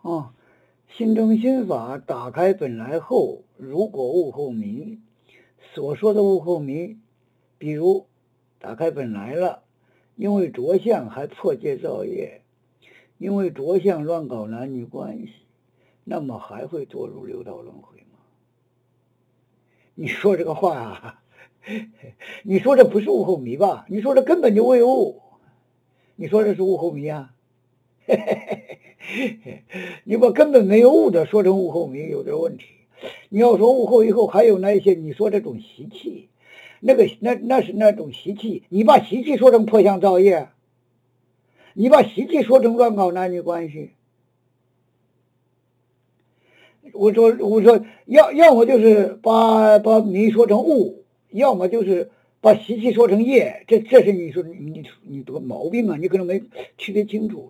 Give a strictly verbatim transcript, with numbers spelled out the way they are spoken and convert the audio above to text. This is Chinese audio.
啊，心正心法打开本来后，如果悟后迷，所说的悟后迷，比如打开本来了，因为着相还破戒造业，因为着相乱搞男女关系，那么还会堕入六道轮回吗？你说这个话啊，你说这不是悟后迷吧？你说这根本就未悟，你说这是悟后迷啊？你把根本没有悟的说成悟后迷，有点问题。你要说悟后以后还有那一些，你说这种习气，那个那那是那种习气，你把习气说成破相造业，你把习气说成乱搞男女关系。我说我说要要么就是把把迷说成悟，要么就是把习气说成业，这这是你说你你你得毛病啊，你可能没区别清楚。